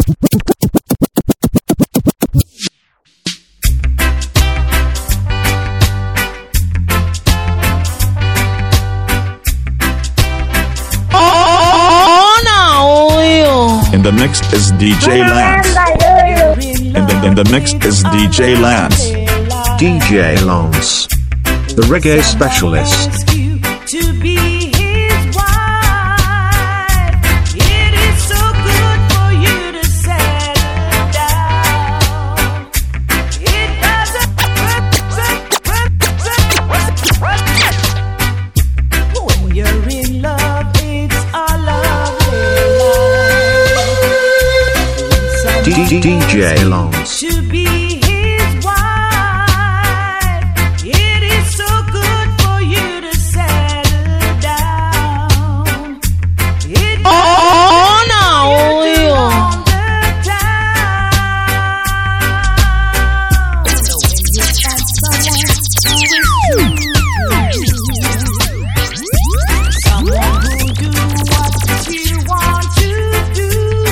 In the mix is DJ Lance. In the mix is DJ Lance. DJ Lance, the reggae specialist. DJ Lance. To be his wife, it is so good for you to settle down. It on the town. So when you find someone who do what you want to do.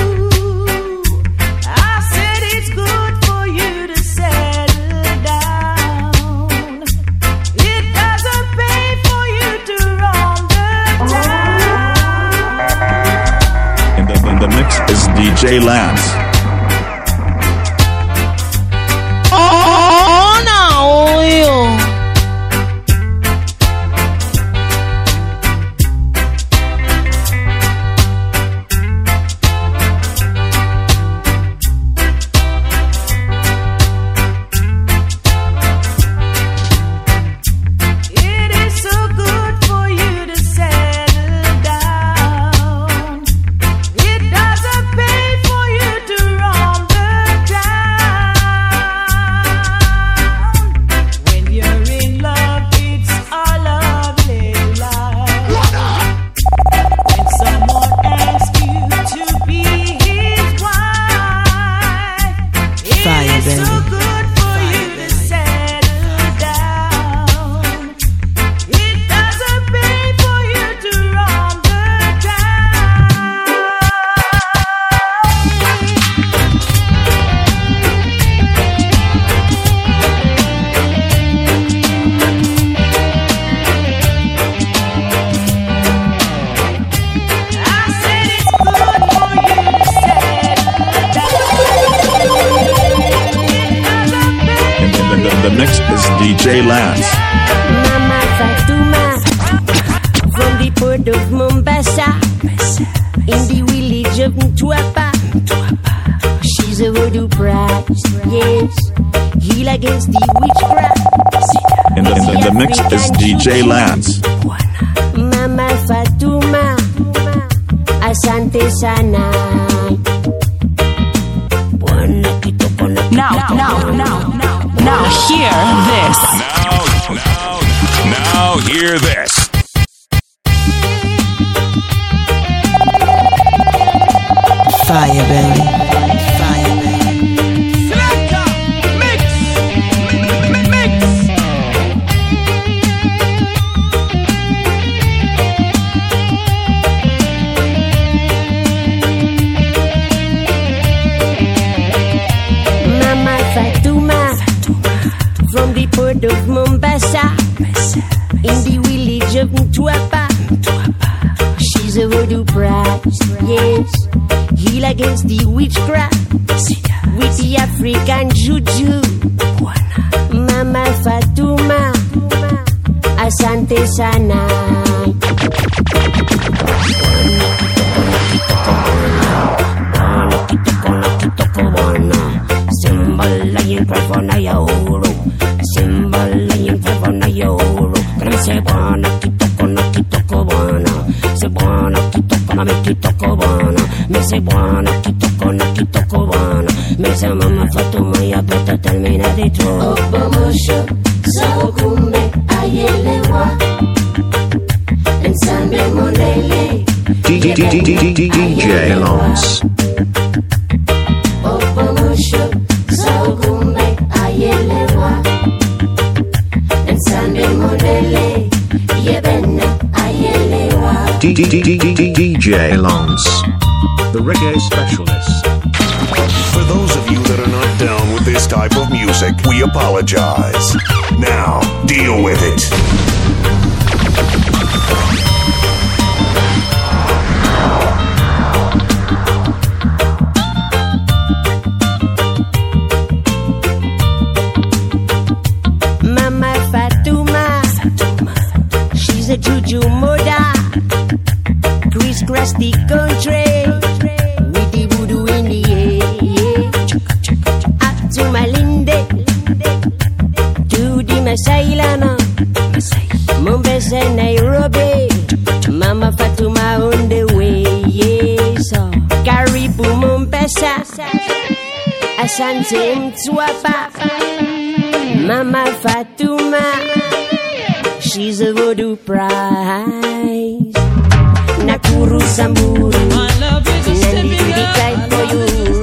DJ Lance. The next is DJ Lance. Mama Fatuma from the port of Mombasa in the village of Mtwapa. She's a voodoo priest, yes, heal against the witchcraft. In the mix is DJ Lance. Mama Fatuma, asante sana. Now hear this. Now hear this. Fire, baby. Fire, baby. Selector, mix. Mama Fatuma from the port of Mombasa in the village of Mtwapa. She's a voodoo priest, yes, heal against the witchcraft with the African juju. Mama Fatuma, asante sana. Lion Pravana Yoro, Simba Lion Pravana Yoro, Grasebana Kitoko Bana, Sebana Kitoko Kitoko Bana, Mesebana Kitoko Bana, Mesa Mama Fatuma ya better termina de tro. Obamosho, Saokume, Ayelewa, and Sunday Monele, DJ Lance. Obamosho, Saokume, Ayelewa, and Sunday Monele, Yebena, Ayelewa. DJ Lance, the reggae specialist. For those of you that are not down with this type of music, we apologize. Now, deal with it. Mama Fatuma, she's a juju mother, crisscross the country with the voodoo in the air. Up to Malinde, to the Masailana, Mombasa, Nairobi. Mama Fatuma on the way, yes. Karibu Mombasa, Asante Mtwapa. Mama Fatuma, she's a voodoo prize. Nakuru Samburu, Nandi Kudikay for you.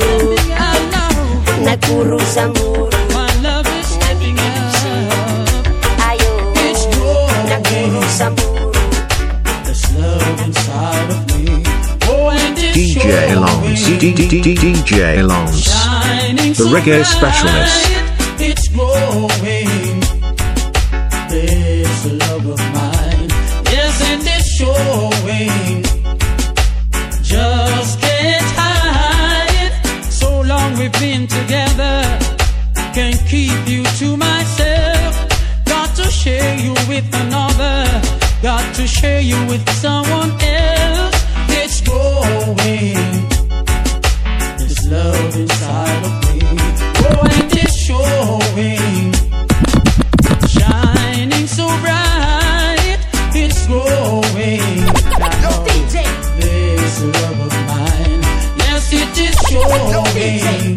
Nakuru Samburu, Nandi Kudikay. Ayo, Nakuru Samburu. There's love inside of me. DJ Lance, DJ Lance, the reggae specialist. It's growing. There's a love of mine. Yes, and it's showing. Just can't hide. So long we've been together. Can't keep you to myself. Got to share you with another. Got to share you with someone else. It's growing. There's love inside of me. Oh, and it's showing, shining so bright, it's growing. There's a love of mine, yes it is showing.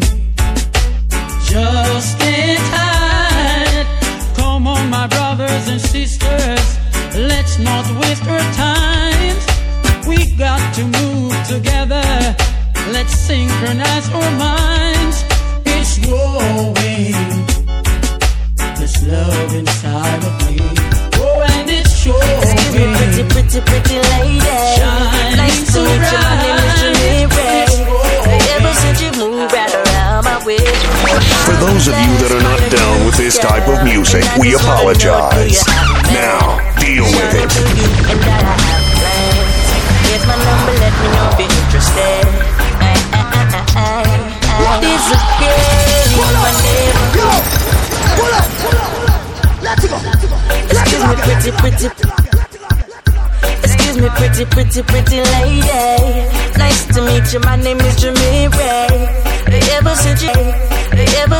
Just can't hide. Come on, my brothers and sisters, let's not waste our time. We got to move together. Let's synchronize our minds. It's growing. There's love inside of me. Oh, and it's showing. Excuse me, pretty, pretty, pretty lady. Shining Nice to so meet you. My name is Jimmy Ray. It's growing. Ever since you moved right around my way. For those of you that are not down with this type of music, we apologize. Now, deal with it. And that I have plans. Here's my number, let me know if you're interested. There's a girl in my neighborhood. Excuse me, pretty, pretty. Excuse me, pretty, pretty, pretty lady. Nice to meet you. My name is Jimmy Ray. Ever since you, ever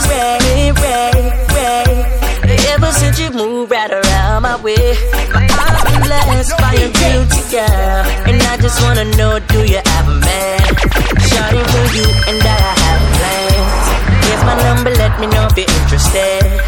since you moved right around my way, my eyes been blessed by a beauty girl, and I just wanna know, do you have a man? Shawty for you, and that I have plans. Here's my number, let me know if you're interested.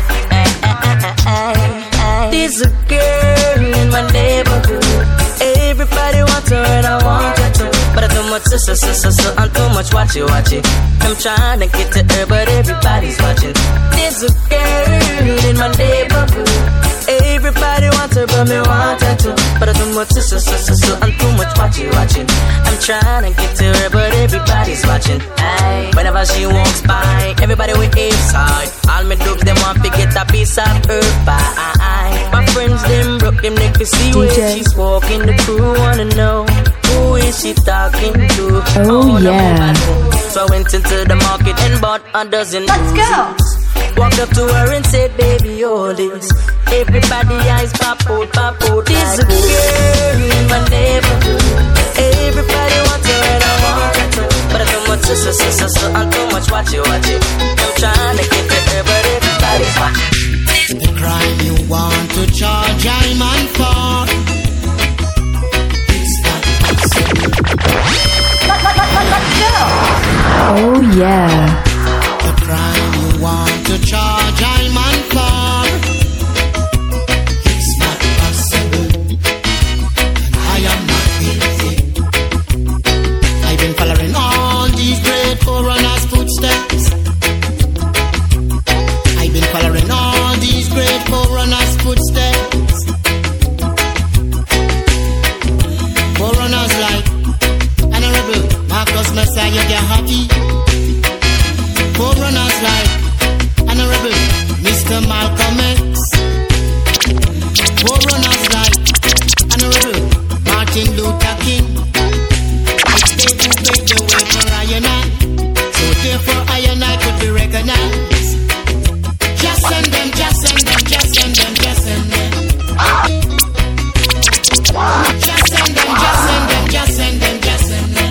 There's a girl in my neighborhood. Everybody wants her and I want her too. But I too much so I'm too much watch it. I'm trying to get to her but everybody's watching. There's a girl in my neighborhood. Everybody wants her but me want her too. But I too much so I'm too much watch it. I'm trying to get to her but everybody's watching. Aye. Whenever she walks by, everybody with apes side. All me dubs them want to get a piece of her pie. My friends them broke them neck to see where she's walking. The crew wanna know, who is she talking to? Oh yeah. So I went into the market and bought a dozen. Let's go. Walked up to her and said, baby, all this. Everybody eyes pop out. There's a girl in my neighborhood. Everybody wants her and I want her too. But I too much so I'm too much watch it. I'm trying to get to her but everybody's watching. The crime you want to charge I'm on for. It's not possible. Oh yeah. The crime you want to charge I'm on for. It's not possible. And I am not easy. I've been following all these great forerunners' footsteps. I've been following all these great forerunners' footsteps. Forerunners like Honorable Marcus Messiah Gahati, forerunners like Honorable Mr. Malcolm X, forerunners like Honorable Martin Luther King. It's they who paved the way for I and I, so therefore I and I could be recognized. Just send them, just send them, just send them, just send them. Just send them, just send them, just send them, just send them.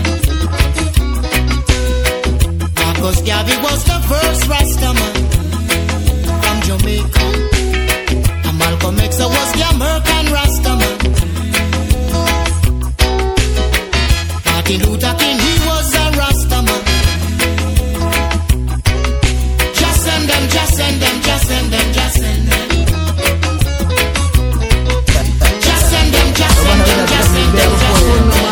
Marcus Garvey was the first Rastaman from Jamaica, and Malcolm X was the American Rastaman. Martin Luther King, he was a Rastaman. Just send them, just send them, just send them, just send them. Just send them, just send them, just send them, just send them.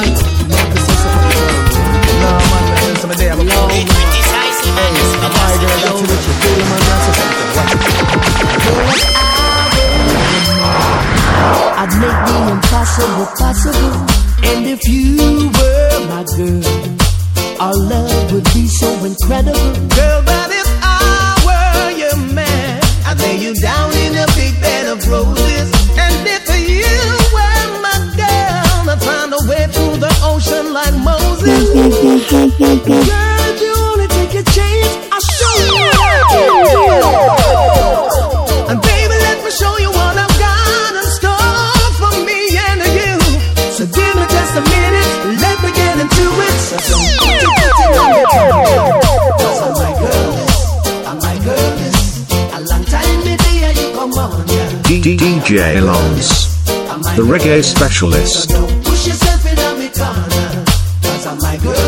I'd make the impossible possible. And if you were my girl, our love would be so incredible. Girl, but if I were your man, I'd lay you down in a big bed of roses. And if you were my girl, I'd find a way through the ocean like Moses. Girl, if you only take a chance, I'll show you what I can do. And baby, let me show you what I've got in store for me and you. So give me just a minute, let me get into it. So don't put it on your tongue. 'Cause I'm my girl, a long time maybe you come on, yeah. DJ Lance, the reggae specialist. So don't push yourself in on me corner. 'Cause I'm my girl,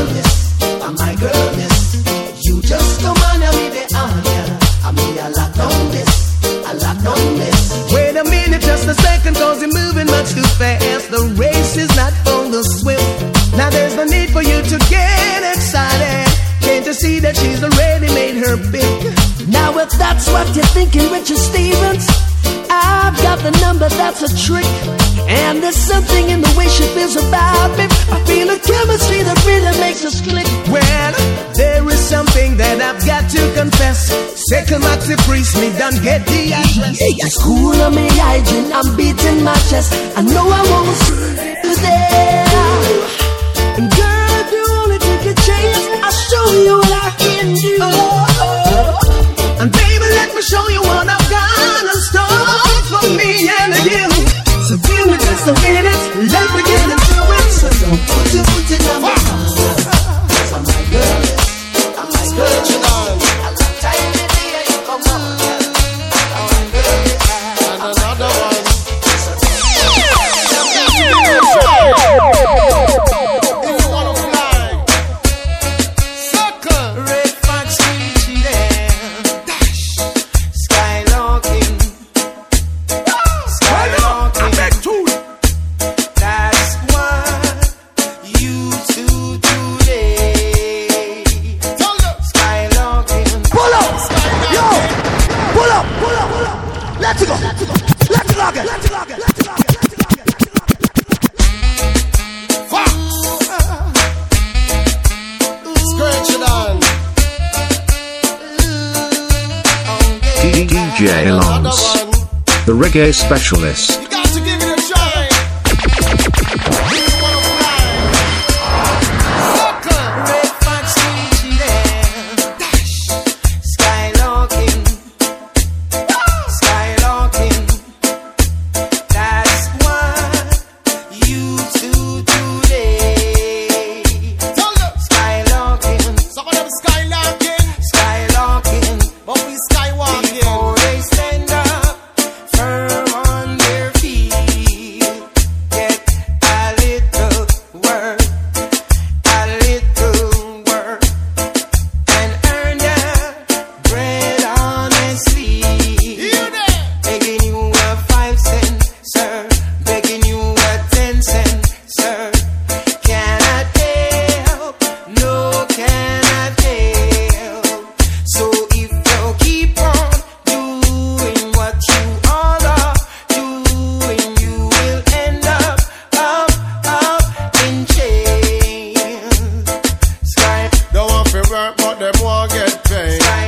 you just come on and me the honor. I mean I lock down this. Wait a minute, just a second, 'cause you're moving much too fast. The race is not for the swift. Now there's no need for you to get excited. Can't you see that she's already made her pick? Now if that's what you're thinking, Richard Stevens, I've got the number that's a trick. And there's something in the way she feels about me. I feel a chemistry that really makes us click. Well, there is something that I've got to confess. Second Maxi Priest, me done get the address. It's cool on me hygiene, I'm beating my chest. I know I won't see you there. And girl, if you only take a chance, I'll show you what I can do. And baby, let me show you what I've got in store for me and you. So give me just a minute, let me get into it. So don't put it on my corner. 'Cause I'm my girl, a long time maybe you come on, yeah. I'm my girl, and another one. If you wanna fly, circle, red fox, dash, skylarking. That's what you do today. Skylarking. Pull up! Yo! Pull up! Let's go! Let's rock it! Scratch it on. DJ Lance, the reggae specialist. You got to give it a try. If you wanna fly, circle, red fox, dash, skylarking. That's what you do today. Skylarking. Some of them skylarking, but we skywalking. Before they stand up firm on their feet, get a little work, and earn their bread honestly. Begging you a 5 cent, sir. Begging you a 10 cent, sir. Cannot help, no cannot help. So if you keep on doing what you all are doing, you will end up in jail. Sky, don't want to work, but them won't get paid. Sky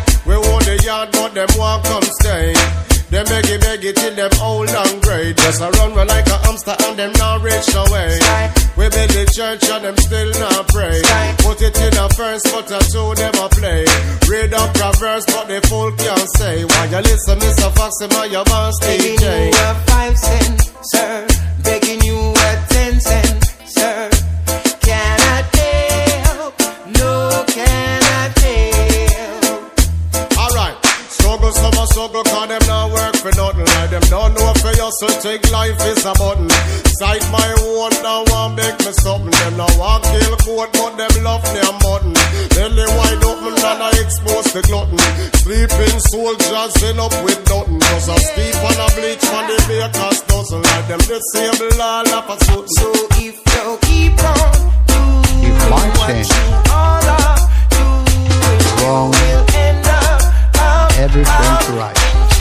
yard, but them want come stay. Them beg it till them old and grey. Just a run like a hamster and them not reach away. We build the church and them still not pray. Put it in a first, but a two them a play. Read up Proverbs, but the fool can't say. Why you listen, Mr. Foxy, man, your boss DJ. Begging you a 5 cent, sir. Begging you a 10 cent, sir. Cannot help, no cannot help. Alright, struggle, summer struggle, cause them not work for nothing. Like them don't know for you, so take life is a button. Sight my own, now want beg me something. Them now want kill goat, but them love their mutton. Belly wide open and I expose the glutton. Sleeping soldiers end up with nothing. Cause I sleep on a bleach from the baker's dozen. Like them disable all of a sudden. So if you keep on doing what you all are doing, wrong, you will end up everything's right.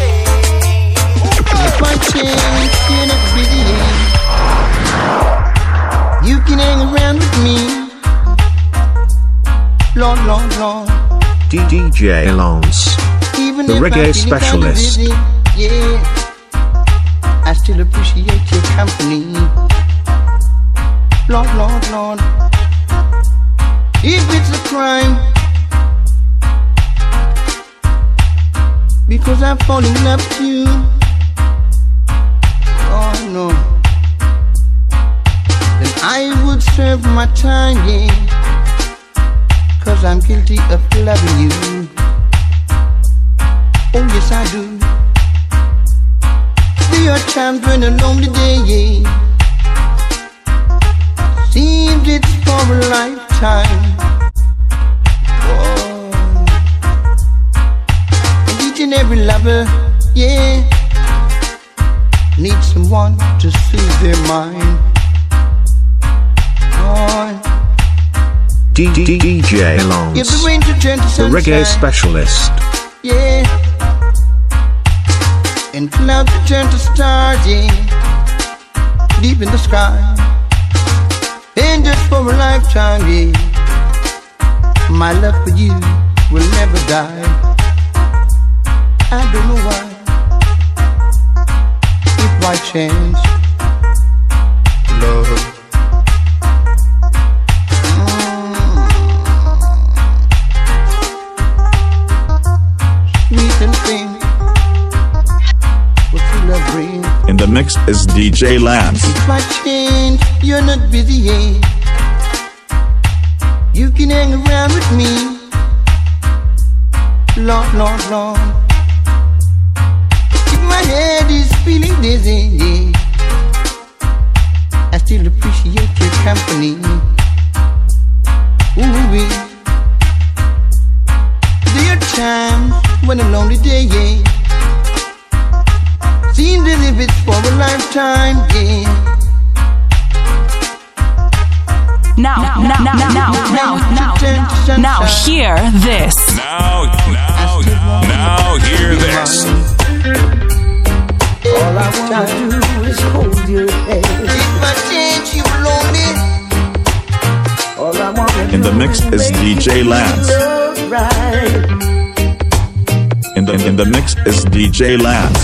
If I change, you're not busy. You can hang around with me. Lord, Lord, Lord. DJ Lance, Even the if reggae I feel specialist. kinda busy, yeah, I still appreciate your company. Lord, Lord, Lord. If it's a crime, because I'm falling in love with you. Oh no. Then I would serve my time, yeah. Cause I'm guilty of loving you. Oh yes I do. There are times when a lonely day, yeah, seems it's for a lifetime. Oh. And each and every lover, yeah, needs someone to soothe their mind. Oh. DJ Lance, Give the rain to turn to the sunshine. reggae specialist. Yeah. And clouds to turn to stars, yeah, deep in the sky. And just for a lifetime, yeah, my love for you will never die. I don't know why. If by chance, love, sweet and faint, what you love brings. In the mix is DJ Lance. If I change, you're not busy, yeah. You can hang around with me. Lord, Lord, Lord. If my head is feeling dizzy, yeah, I still appreciate your company. Ooh-wee. There are times when a lonely day, yeah, seems as if it's for a lifetime, yeah. Now, hear this. Now, hear this. All I wanna do is hold your hand. If I change, you lonely. All I wanna In the mix is DJ Lance. right. In the mix is DJ Lance.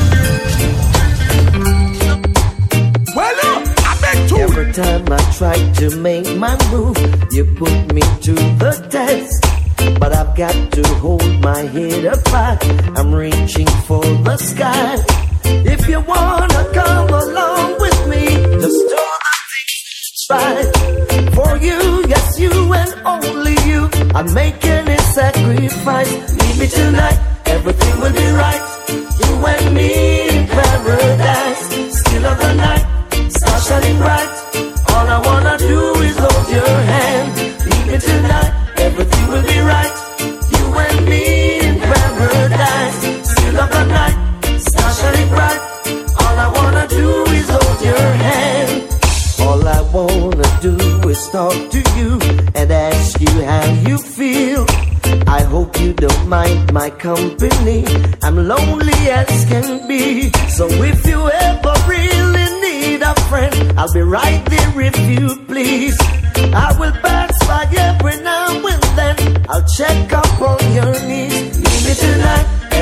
Every time I try to make my move, you put me to the test. But I've got to hold my head up high. I'm reaching for the sky. If you wanna come along with me, just do the things right. For you, yes you and only you, I'm making a sacrifice. Leave me tonight, everything will be right. You and me in paradise, still of the night, stars shining bright. All I wanna do is hold your hand. Leave me tonight, everything will be right. You and me in paradise, still of the night, stars shining bright. All I wanna do is hold your hand. All I wanna do is talk to you and ask you how you feel. I hope you don't mind my company. I'm lonely as can be. So if you ever really need a friend, I'll be right there if you please. I will pass by every now and then. I'll check up on your needs. Leave me tonight,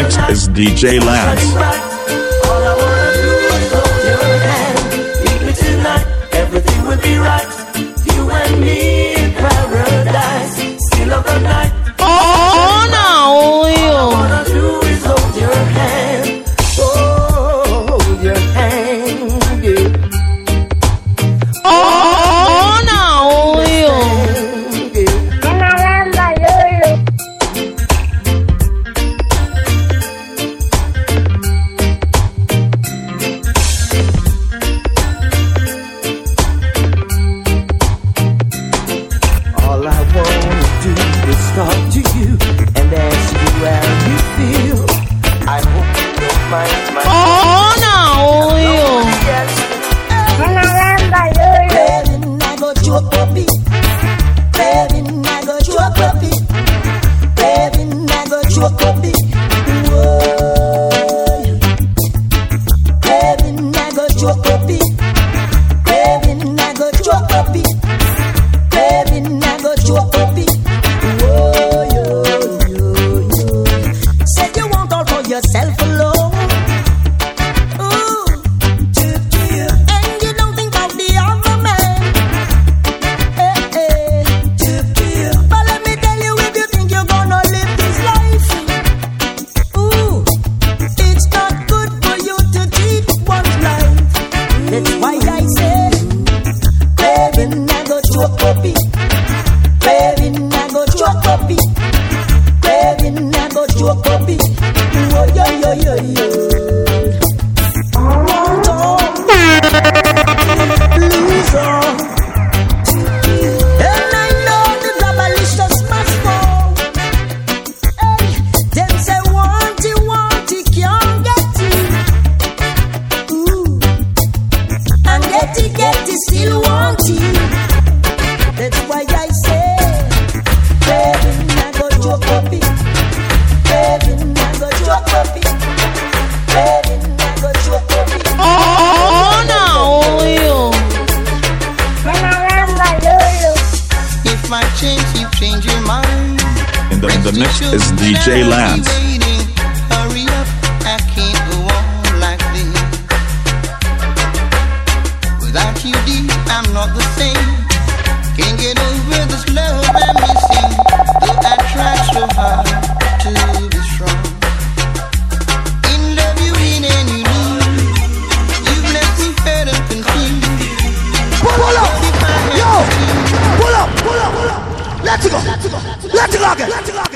mix is DJ Lance. All I wanna do is hold your hand. Meet me tonight, everything will be right. You and me in paradise. Still of the night. Oh no! All I wanna do is hold your hand. Oh, hold your hand, yeah. Oh no! All I wanna do is talk to you and ask you how you feel. I hope you don't mind my Baby, I go choke puppy. Baby, I go choke puppy. Baby, I go choke puppy. Whoa. Baby, I go choke puppy. Baby, I go choke puppy. Baby, I go choke puppy. Whoa, yo, yo, yo. Said you want all for yourself alone. Ooh, and you don't think of the other man. Hey, hey. But let me tell you, if you think you're gonna live this life, ooh, it's not good for you to cheat one's life. That's why I say, baby, I go choke puppy. Baby, I go choke puppy. Baby, I go choke puppy. Oh, yo, yo, yo, yo. Loser. And I know the abolitionists must fall. Hey, them say want it, can't get it. Ooh. And get it, still want it. That's why I say, baby, I go choke puppy. Baby, I go choke puppy. Baby, I go choke puppy. Oh no! If my change, you change your mind. In the mix is DJ Lance. Hurry up, I can't go on like this. Without you, dear, I'm not the same. Can't get over this love I'm missing. Though I try so hard to be strong. In love you win and you lose. You've left me hurt and confused. Pull up! Yo! Pull up! Let's go! Let's go again!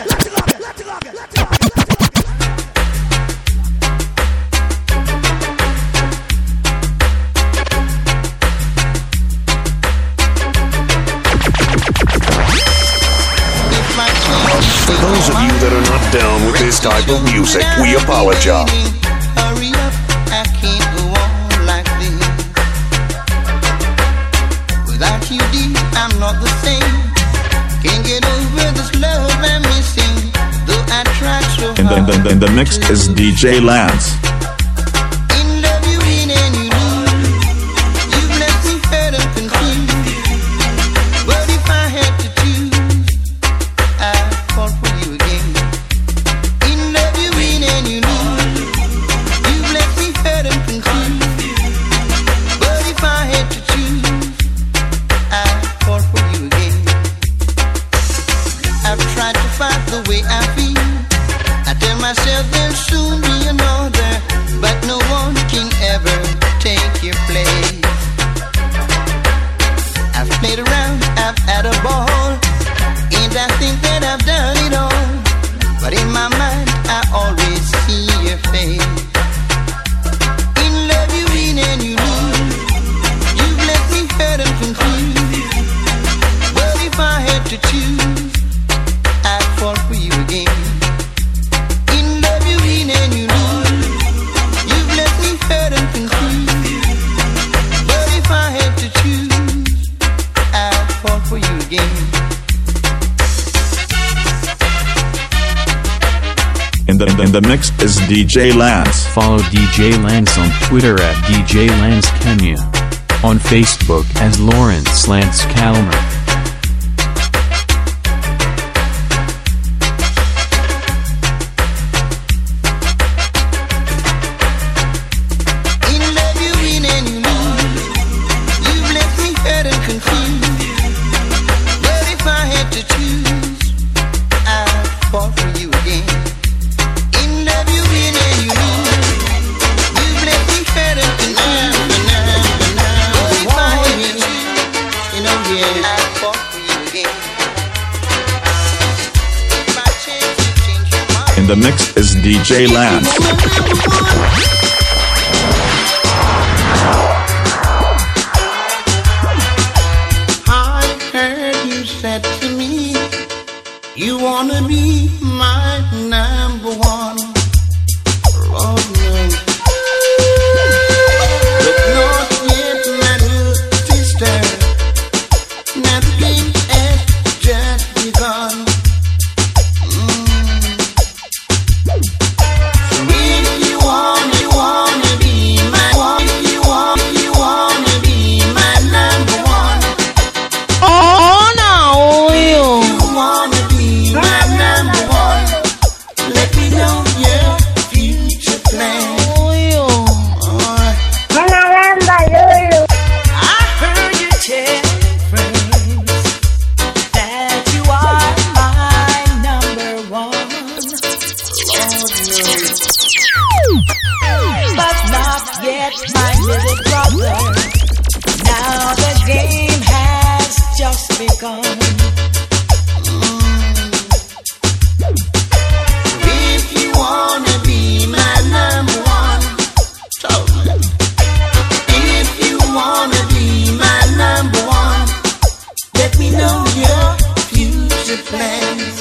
For those of you that are not down with this type of music, we apologize. Hurry up, I can't go on like this. Without you, dear, I'm not the same. Can't get over this love I'm missing. Though I try so hard. In the mix is DJ Lance. In love you win and you lose. You've left me hurt and confused. But if I had to choose, I'd fall for you again. In love you win and you lose. You've left me hurt and confused. But if I had to choose, I'd fall for you again. I've tried to fight the way I feel. I tell myself there'll soon be another, but no one can ever take your place. I've played around, I've had a ball, and I think that I've done it all. But in my mind, I always see your face. In love you win and you lose. You've left me hurt and confused. But if I had to choose, I'd fall for you again. In love you win and you lose. You've left me hurt and confused. But if I had to choose, I'd fall for you again. In the mix is DJ Lance. Follow DJ Lance on Twitter at DJ Lance Kenya. On Facebook as Lawrence Lance Calmer. confused. But if I had to choose, I'd fall for you again. In love you win and you lose. You've left me fed up and now. But if I had to choose, you know, yeah, I'd fall for you again. If I change your mind. In the mix is DJ Lance. Said to me, you wanna be my number one. Oh no, but not yet, my little sister. Now the game has just begun. So if you wanna be my one, you wanna be my number one. Oh no. My little brother, now the game has just begun. If you wanna be my number one, if you wanna be my number one, let me know your future plans.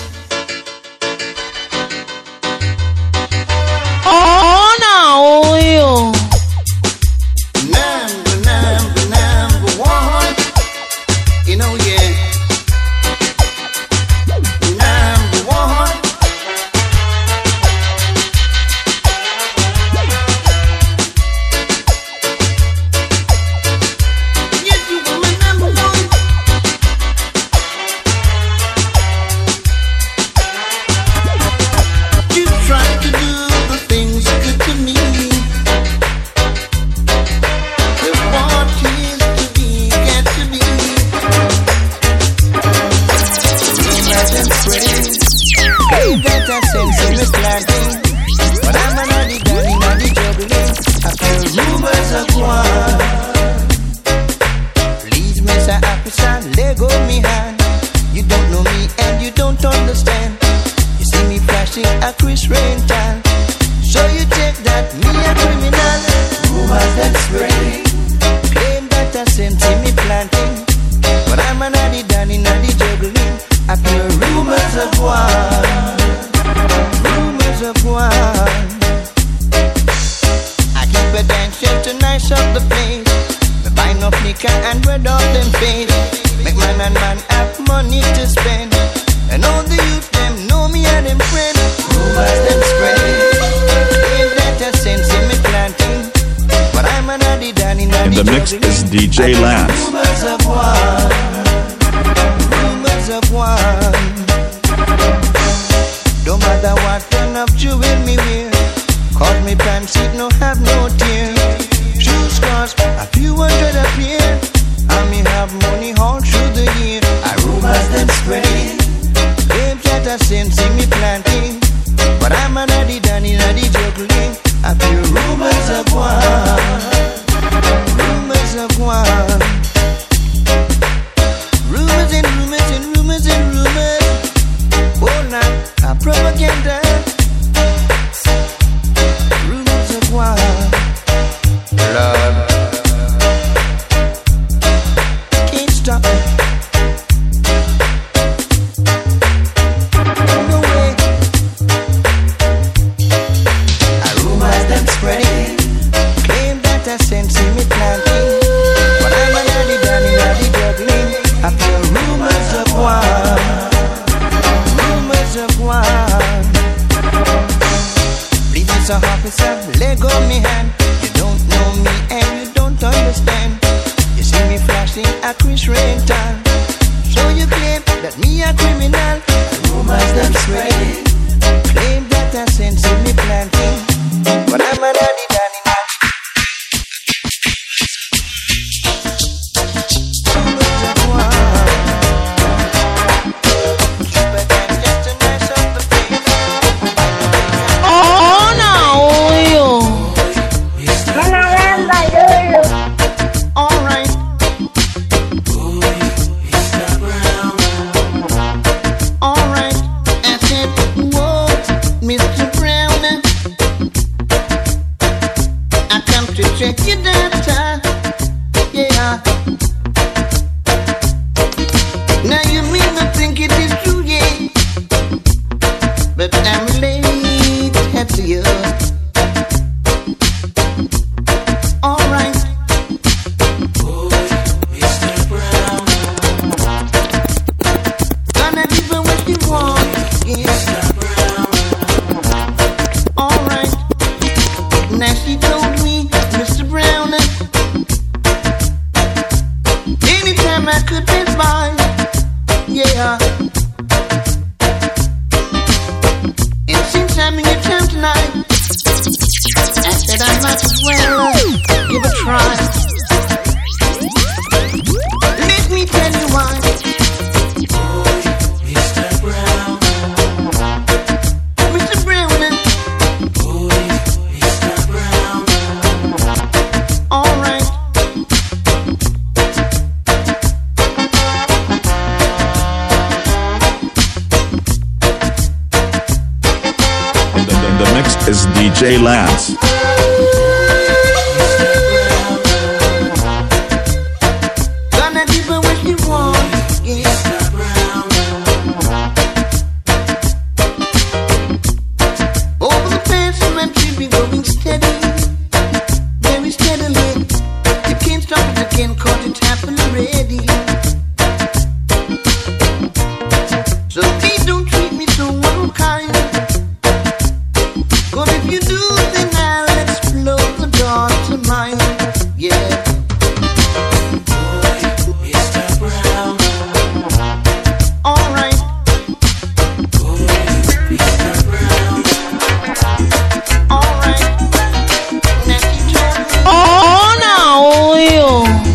Oh no, you. Number one, you know, yeah. Number one. Yes, you were my number one. You tried to do the things good to me. But I'm another daddy, not the juggling. I feel rumors of war. Please, Mr. Officer, let go me hand. You don't know me and you don't understand. You see me flashing a Chris Rain tan. So you take that me a criminal. Rumors that spreading. Claim that I sent me planting. But I'm another daddy, not the juggling. I feel rumors of war. Of one. I keep a dancing to nice up the place. Me buy no liquor and red off them face. Make man and man have money to spend. And all the youth them know me and them friends. Rumors them spreading. Ain't that a sense in me planting? But I'm an addy danny. In the mix is DJ Lance. Rumors of one. Rumors of one. Don't matter what kind of jewel me wear. Cause me pants it no have no tear. Shoes cost a few hundred a pair. And me have money all through the year. I rumors them spreading. Claim that I sense in me planting. But I'm an addy danny, addy juggling. I feel rumors of one. Rumors of one. Rumors and rumors and rumors and rumors. Oh, now, propaganda. Rumors of war. Lord, can't stop it. No way. Rumors them spreading. Claim that I sense in me planting. But I'm a daddy juggling. I feel rumors of war. Of one. Please, Mr. Officer, let go me hand. You don't know me and you don't understand. You see me flashing a Chris Rain tan. So you claim that me a criminal. Rumors them spreading. Claim that I sense in me planting. But I'm a daddy danny now. Rumors of Anytime I could pass by, yeah. And since I'm in your town tonight, I said I might as well give a try. Let me tell you why. Mr. Brown. Mr. Brown. Mr. Brown. All right. The next is DJ Lance. Gonna give her what you want, yeah. Over the past century, be going steady, very steadily. You can't stop it again, 'cause it's happened already. So please don't treat me so unkind. 'Cause if you do, then I'll explode the door to mine. Yeah. Mr. Brown. All right. Mr. Brown. All right. Oh, no, you.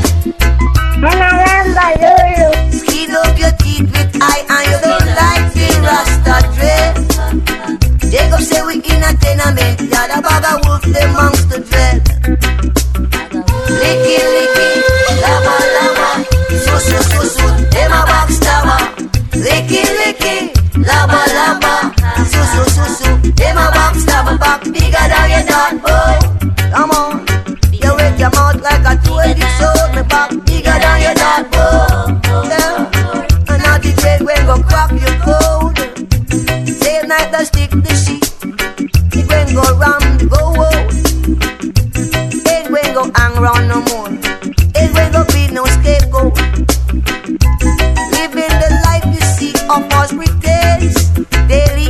Skin up your teeth with eye and you don't like the Rasta dread. Jacob say we in a tenement, yeah, the bag of wolf them amongst the dread. Licky, licky, lava, lava, so, them a backstabber. Licky, licky, lava, lava, so, them a backstabber, back bigger than your dad, oh. Come on, you wet your mouth like a 2-edged sword, me back bigger than your dad, oh. Yeah, and now the dread when go crack your code. Same night the stick the sheet, it when go round, go out. It when go hang round no more. It when go be no scapegoat. Living the life you see of us pretense daily.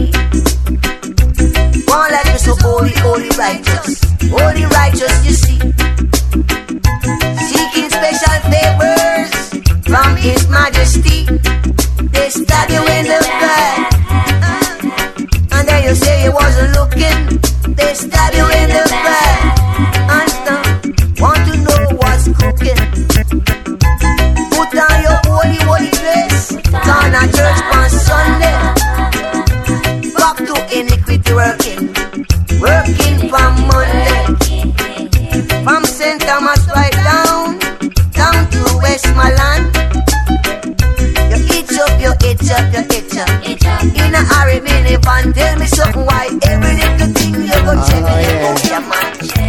One life is so holy righteous, you see. Seeking special favors from His Majesty. They stab you in the back, and then you say you wasn't looking. They stab you in the back, and stuff. Want to know what's cooking? Put on your holy dress. Turn a church on Sunday. Back to iniquity working from Monday. From St. Thomas right down to Westmoreland. You itch up. In a hurry minivan, tell me something why every little thing you go check. Your man.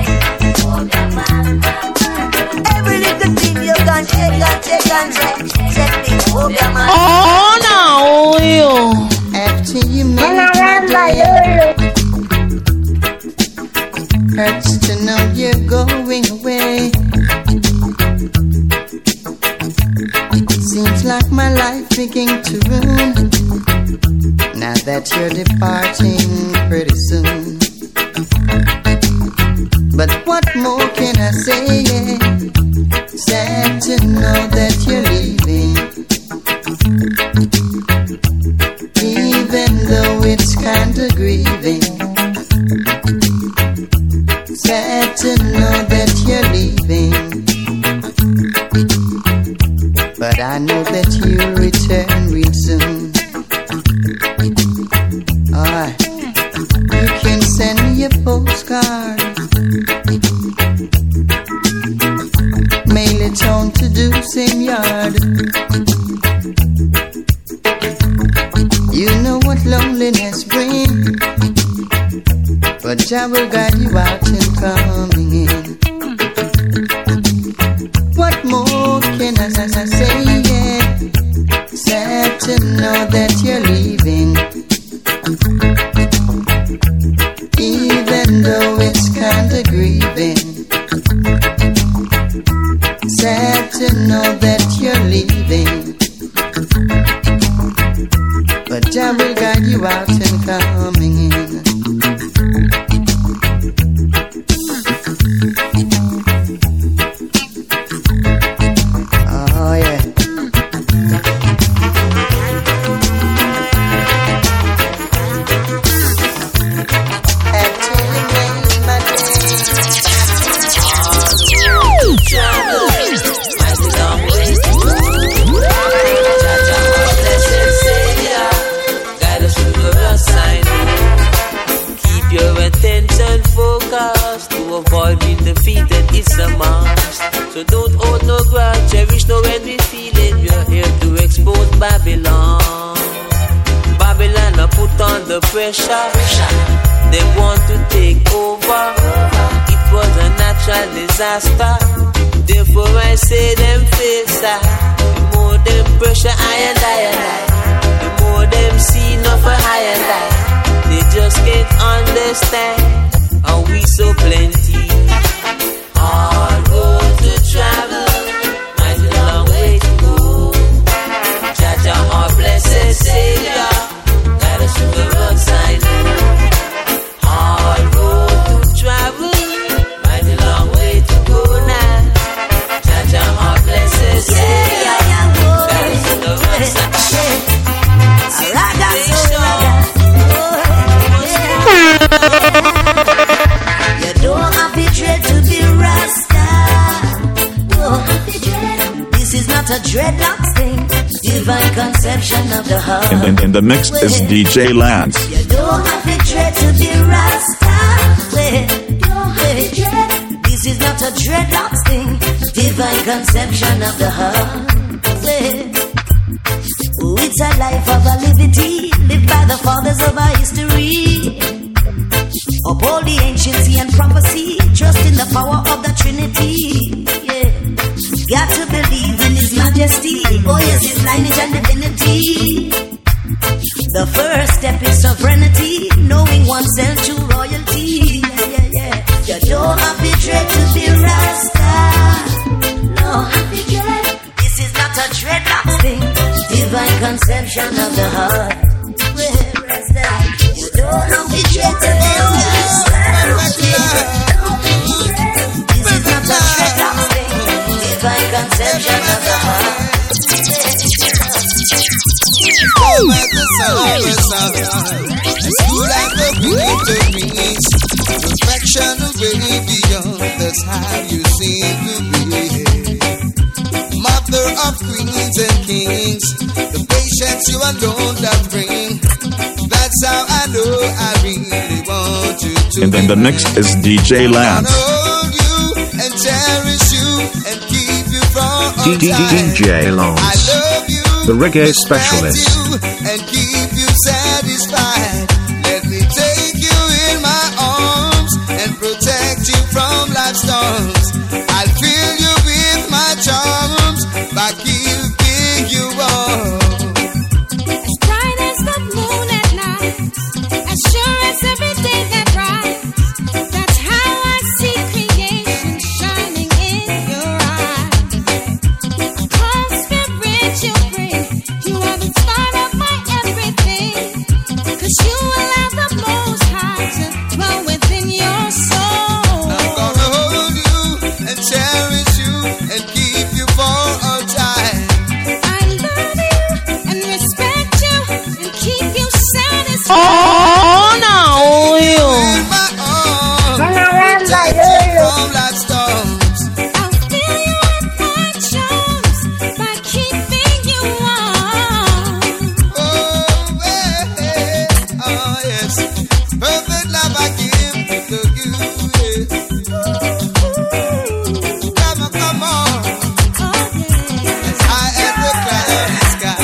Every little thing you can check and check it over your man. Oh, no, you. After you make hurts to know you're going away. Seems like my life began to ruin now that you're departing pretty soon. But what more can I say? Sad to know that you're leaving, even though it's kinda grieving. Sad to know that you're leaving, but I know that you'll return real soon. Alright, you can send me a postcard, mail it on to do same yard. You know what loneliness brings, but Jah will guide you out and coming in. What more can I say? Yeah. Sad to know that you're leaving, even though it's kinda grieving. Sad to know that you're leaving, but Jah will guide you out and coming in. Oh pressure. They want to take over. It was a natural disaster. Therefore I say them face that. The more them pressure I and I. The more them see no for I and I. They just can't understand. And we so plenty. Hard road to travel. Mighty long way to go. Jaja our blessed Savior. Guide us through the roads I know. Hard road to travel. Mighty long way to go now. Jaja our blessed Savior. Guide us through the roads I know. You don't have to dread to be Rasta. This is not a dreadlocks thing. Divine conception of the heart. And in the mix is DJ Lance. You don't have to dread to be Rasta. This is not a dreadlocks thing. Divine conception of the heart. Oh, it's a life of a liberty, lived by the fathers of our history. Uphold the anciency and prophecy, trust in the power of the Trinity. Yeah. Got to believe in His majesty. Oh yes, His lineage and divinity. The first step is sovereignty, knowing oneself to royalty. Yeah. You don't have to dread to be Rasta. No, this is not a dreadlock thing. Divine conception of the heart. Rasta. You don't have to dread to be Rasta. This is not a dreadlock thing. Divine conception of the heart. Oh, as the sun as good as the winter breeze, perfection way beyond, that's how you seem to be. Mother of queens and kings, the patience you alone that bring, that's how I know I really want you to. And then the next is DJ Lance. I hold you and cherish you and keep you from all time. DJ Lance. I love you, the reggae specialist. and keep you satisfied. Let me take you in my arms and protect you from life's storms. I'll fill you with my charms by keeping you warm. As bright as the moon at night, as sure as every day that rise, that's how I see creation shining in your eyes. Calm spirit you bring, you are the start of my everything, 'cause you allow the Most High to dwell within your soul. I'm gonna hold you and cherish you and keep you for all time. I love you and respect you and keep you satisfied. Oh, no, you. In my arms, protect you from life's storms. I'll fill you with my charms by keeping you warm. Oh, hey, oh yes, perfect love I give to you. Yeah. Come on, as high as the cloudy sky.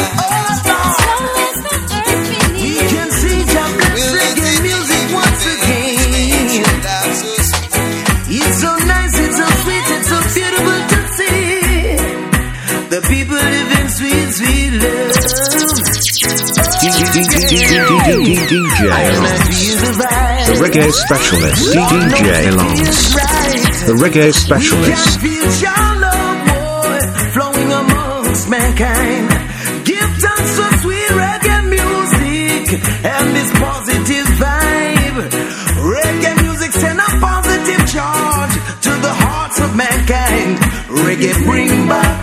We can see Jah bless reggae music once again. It's so nice, it's so sweet, it's so beautiful to see. The people live in sweet, sweet love. DJ Lance. The reggae specialist. DJ Lance. The reggae specialist. Feel your love, boy, flowing amongst mankind. Give thanks for sweet reggae music and this positive vibe. Reggae music send a positive charge to the hearts of mankind. Reggae bring back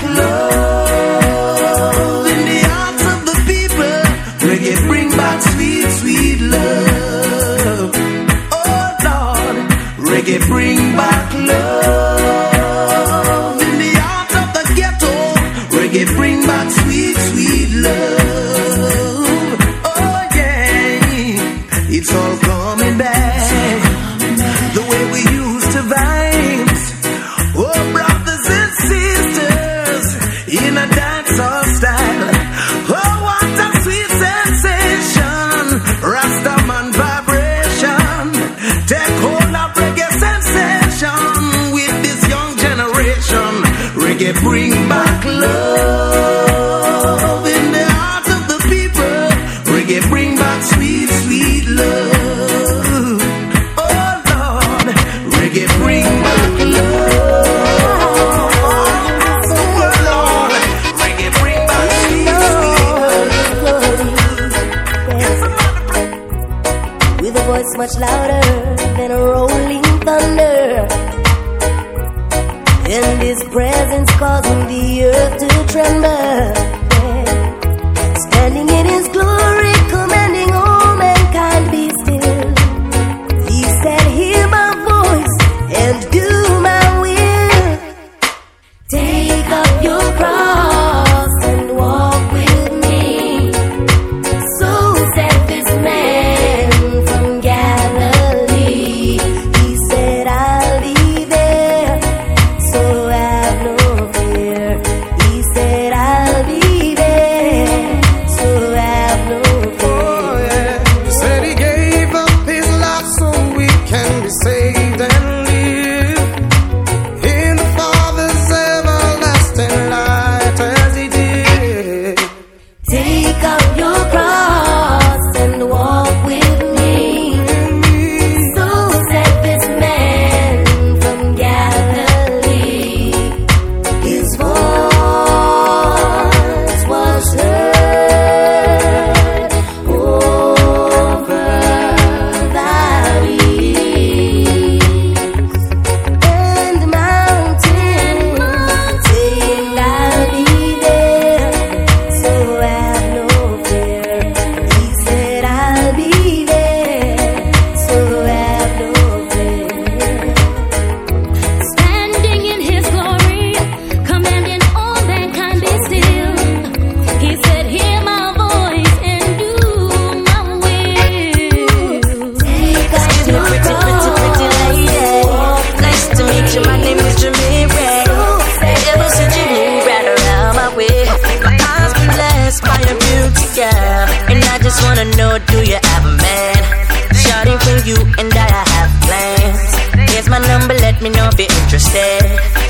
love in the hearts of the people. Reggae bring back sweet, sweet love. Oh Lord, reggae bring back love in the heart of the ghetto. Reggae bring back sweet, sweet love. Oh yeah, it's all coming back the way we used to vibes. Oh brothers and sisters in a dancehall style. Oh what a sweet sensation, Rastaman vibe. love in the hearts of the people. Reggae bring back sweet, sweet love. Oh Lord, reggae bring back love. Oh Lord, reggae bring back sweet, sweet love. With a voice much louder than a rolling thunder, and His presence causing the earth to tremble. Standing in His glory, commanding all mankind be still. He said, hear my voice and do my will. Take up your cross and walk with me. So said this man from Galilee. He said, I'll be there, so have no fear. He said, I'll be there, so have no fear. Oh yeah, He said He gave up His life so we can be saved and live in the Father's everlasting light as He did. Take up your cross and walk with me. So said this man from Galilee. His voice was heard over valleys and mountains, saying, I'll be there, so have no fear. He said, I'll be there, so have no fear. Standing in His glory, commanding all mankind be still. He said, hear my voice and do my will. Take up your Pretty lady. Nice to meet you. My name is Jimmy Ray. Ever since you moved right around my way, my eyes been blessed by your beauty, girl. And I just wanna know, do you have a man? Shouting for you and I have plans. Here's my number, let me know if you're interested.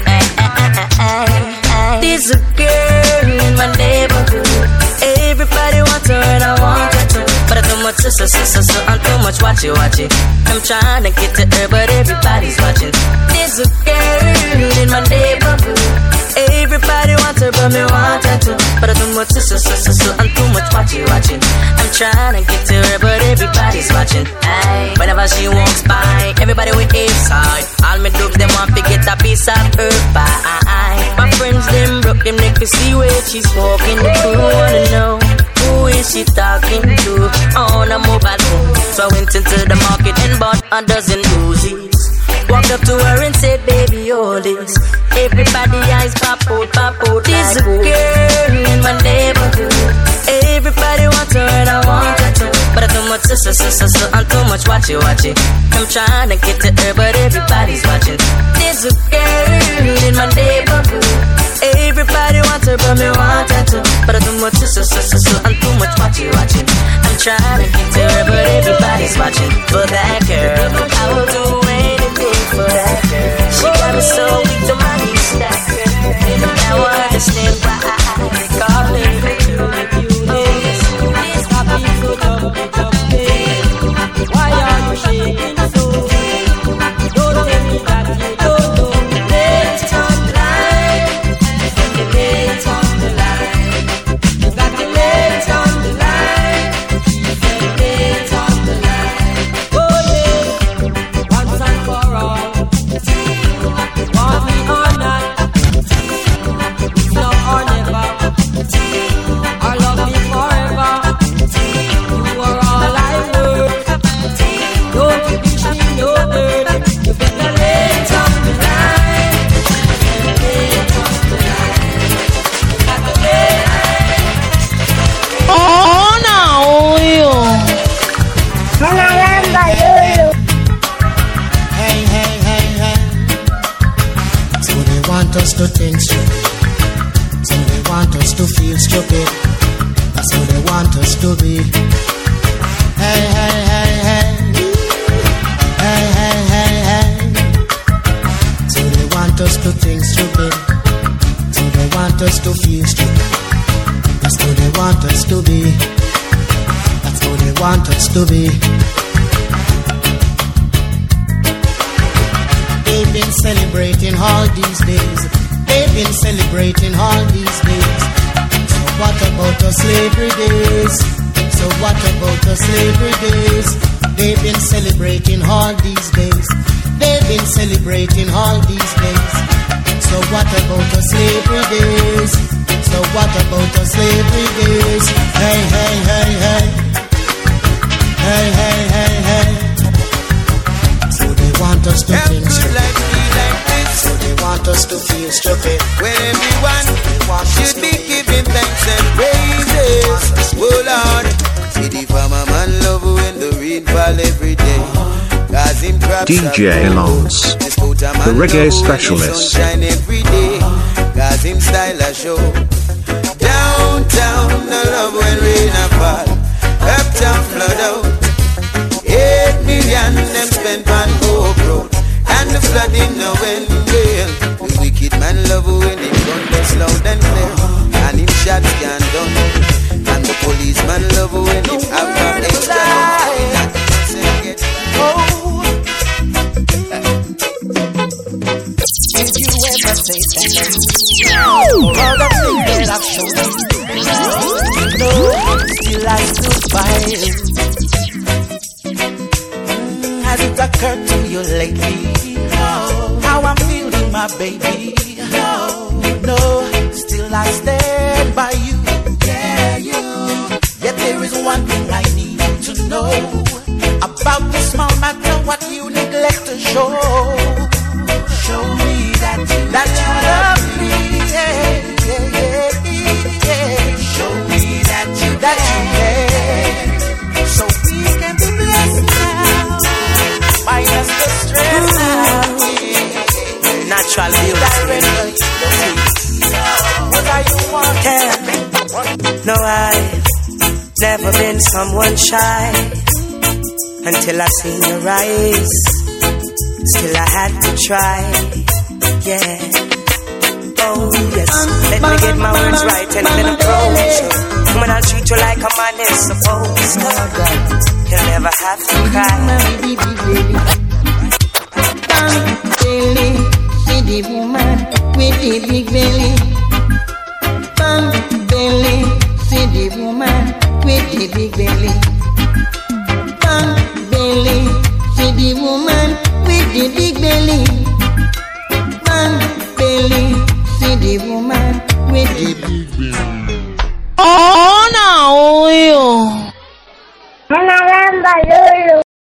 There's a girl in my neighborhood. Everybody wants her and I want her too. But I too much so I'm too much watch it. I'm trying to get to her but everybody's watching. There's a girl in my neighborhood. Everybody wants her but me want her too. But I too much so I'm too much watch it. I'm trying to get to her but everybody's watching. Aye. Whenever she walks by, everybody with a side. All me dubs them want to get a piece of her pie. My friends them broke them neck to see where she's walking. The crew wanna know, who is she talking to on a mobile phone? So I went into the market and bought a dozen Uzis. Walked up to her and said, baby, all this. Everybody eyes pop out. There's a girl in my neighborhood. Everybody wants her and I want her too. But I too much so I'm too much watch it. I'm trying to get to her but everybody's watching. There's a girl in my neighborhood. Everybody wants her but me want her too. But I too much so I'm too much watch it. I'm trying to get to her but everybody's watching. For that girl, I will do anything for that girl. She got me so weak to my knees, that girl. And now I understand why I call her this. Stop being so jumpy. Why are you shaking so? Don't tell me that you don't know. Late on the line. Late on the line. You got me late on the line. Late on the line. Oh yeah. Once and for all. Want me or not? It's now or never. Or love me forever. You are all I work. Don't you wish me no hurt. You better late on the line. Late on the line. Got the late. Oh, no, you. Hey. So they want us to think stupid. So they want us to feel stupid. That's how they want us to be. Hey. So they want us to think stupid. So they want us to want us to be. That's how they want us to be. They've been celebrating all these days. They've been celebrating all these days. So what about the slavery days? So what about the slavery days? They've been celebrating all these days. They've been celebrating all these days. So what about the slavery days? So what about the slavery days? Hey, hey, hey, hey. Hey, hey, hey, hey. So they want us to think stupid. So they want us to feel stupid. When everyone should be giving thanks and praises. Oh Lord, see the farmer man love when the rain fall every day. Cause him crops DJ Lance, the reggae specialist. Sunshine every day. Cause him style a show. Downtown, I love when rain a fall. Uptown flood out. 8 million them spent on Hope Road. And the flooding no end real. The wicked man love when it thunders loud and clear. And him shots can done. And the policeman love when it have no extra love. Did you ever say thank you for all the things that I've shown you? No, still I still fight. Has it occurred to you lately? How I'm feeling, my baby? No, still I stand by you. Yeah, you. Yet there is one thing I need you to know about this small matter, what you neglect to show. Show me that you love me. Yeah, yeah, yeah, yeah. Show me that you care. So we can be blessed now. Minus the stress now. Natural beauty. What are you wanting? No, I've never been someone shy until I seen your eyes. Still I had to try, yeah. Oh yes, let me get my words right and then approach you. When I'll treat you like a man is supposed to. You'll never have to cry. Belly, see the woman with the big belly. Bang belly, see the woman with the big belly. Bang belly, see the woman with the big belly. Bang belly, see the woman with the big belly. Oh, no, you.